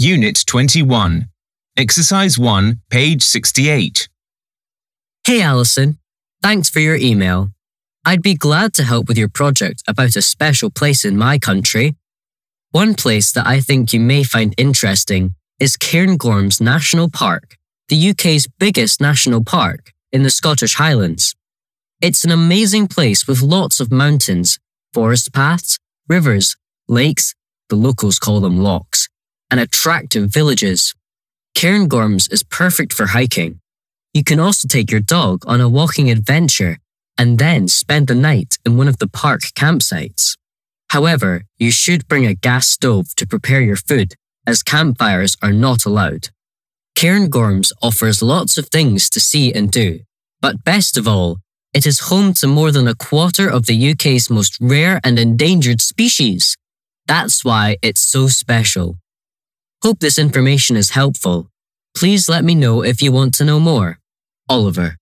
Unit 21. Exercise 1, page 68. Hey Alison, thanks for your email. I'd be glad to help with your project about a special place in my country. One place that I think you may find interesting is Cairngorms National Park, the UK's biggest national park in the Scottish Highlands. It's an amazing place with lots of mountains, forest paths, rivers, lakes, the locals call them lochs, and attractive villages. Cairngorms is perfect for hiking. You can also take your dog on a walking adventure and then spend the night in one of the park campsites. However, you should bring a gas stove to prepare your food, as campfires are not allowed. Cairngorms offers lots of things to see and do, but best of all, it is home to more than a quarter of the UK's most rare and endangered species. That's why it's so special. Hope this information is helpful. Please let me know if you want to know more. Oliver.